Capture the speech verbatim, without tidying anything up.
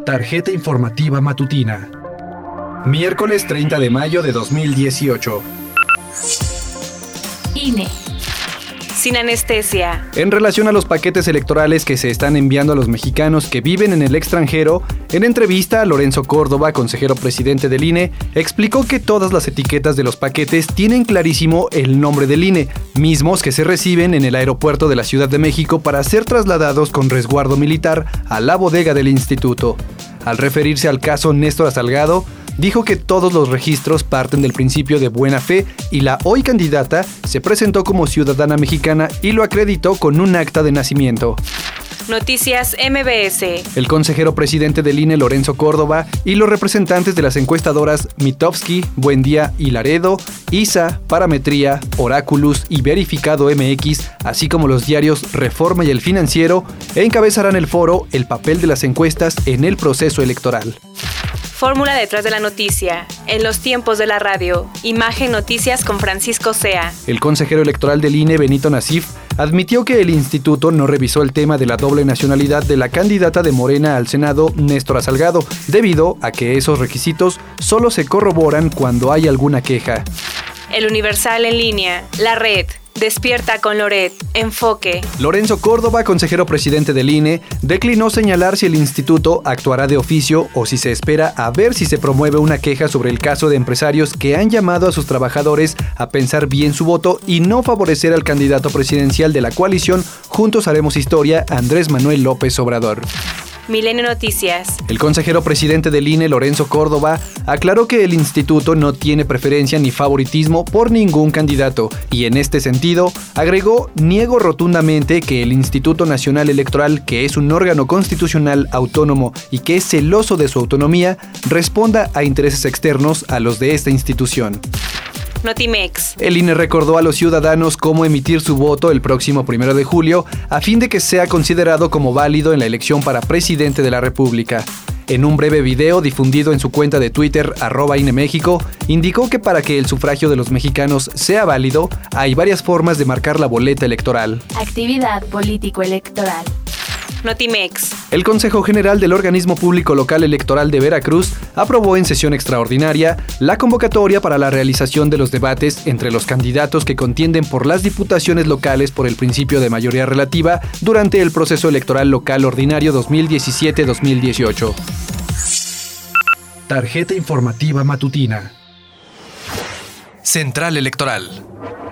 Tarjeta informativa matutina. Miércoles treinta de mayo de dos mil dieciocho. I N E. Sin anestesia. En relación a los paquetes electorales que se están enviando a los mexicanos que viven en el extranjero, en entrevista, Lorenzo Córdoba, consejero presidente del I N E, explicó que todas las etiquetas de los paquetes tienen clarísimo el nombre del I N E, mismos que se reciben en el aeropuerto de la Ciudad de México para ser trasladados con resguardo militar a la bodega del instituto. Al referirse al caso Néstor Salgado, dijo que todos los registros parten del principio de buena fe y la hoy candidata se presentó como ciudadana mexicana y lo acreditó con un acta de nacimiento. Noticias M B S. El consejero presidente del I N E, Lorenzo Córdoba, y los representantes de las encuestadoras Mitofsky, Buendía y Laredo, I S A, Parametría, Oráculos y Verificado M X, así como los diarios Reforma y El Financiero, encabezarán el foro El papel de las encuestas en el proceso electoral. Fórmula detrás de la noticia. En los tiempos de la radio. Imagen Noticias con Francisco Sea. El consejero electoral del I N E, Benito Nasif, admitió que el instituto no revisó el tema de la doble nacionalidad de la candidata de Morena al Senado, Néstor Salgado, debido a que esos requisitos solo se corroboran cuando hay alguna queja. El Universal en línea. La red. Despierta con Loret. Enfoque. Lorenzo Córdoba, consejero presidente del I N E, declinó señalar si el instituto actuará de oficio o si se espera a ver si se promueve una queja sobre el caso de empresarios que han llamado a sus trabajadores a pensar bien su voto y no favorecer al candidato presidencial de la coalición Juntos Haremos Historia, Andrés Manuel López Obrador. Milenio Noticias. El consejero presidente del I N E, Lorenzo Córdoba, aclaró que el instituto no tiene preferencia ni favoritismo por ningún candidato y en este sentido, agregó, niego rotundamente que el Instituto Nacional Electoral, que es un órgano constitucional autónomo y que es celoso de su autonomía, responda a intereses externos a los de esta institución. Notimex. El I N E recordó a los ciudadanos cómo emitir su voto el próximo primero de julio a fin de que sea considerado como válido en la elección para presidente de la República. En un breve video difundido en su cuenta de Twitter, arroba I N E México, indicó que para que el sufragio de los mexicanos sea válido, hay varias formas de marcar la boleta electoral. Actividad político-electoral. Notimex. El Consejo General del Organismo Público Local Electoral de Veracruz aprobó en sesión extraordinaria la convocatoria para la realización de los debates entre los candidatos que contienden por las diputaciones locales por el principio de mayoría relativa durante el proceso electoral local ordinario dos mil diecisiete dos mil dieciocho. Tarjeta informativa matutina. Central Electoral.